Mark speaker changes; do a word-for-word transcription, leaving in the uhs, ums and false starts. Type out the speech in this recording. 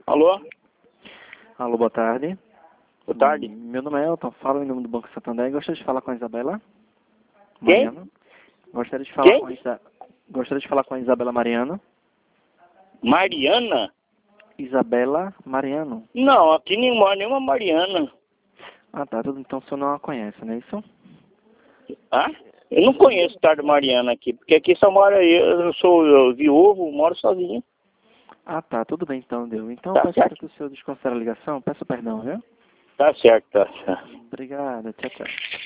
Speaker 1: Alô?
Speaker 2: Alô, boa tarde.
Speaker 1: Boa tarde.
Speaker 2: Meu nome é Elton, falo em nome do Banco Santander. Gostaria de falar com a Isabela
Speaker 1: Quem?
Speaker 2: Mariano. Gostaria de falar
Speaker 1: Quem?
Speaker 2: com a Isa... Gostaria de falar com a Isabela Mariano.
Speaker 1: Mariana?
Speaker 2: Isabela Mariano.
Speaker 1: Não, aqui nem mora nenhuma Mariana.
Speaker 2: Ah, tá. Tudo, então o senhor não a conhece, não é isso?
Speaker 1: Ah? Eu não conheço tarde Mariana aqui, porque aqui só mora eu, eu sou eu, viúvo, moro sozinho.
Speaker 2: Ah, tá. Tudo bem então, deu. Então
Speaker 1: Tá
Speaker 2: eu peço
Speaker 1: certo.
Speaker 2: para que o senhor desconsidere a ligação. Peço perdão, viu?
Speaker 1: Tá certo, tá certo.
Speaker 2: Obrigado. Tchau, tchau.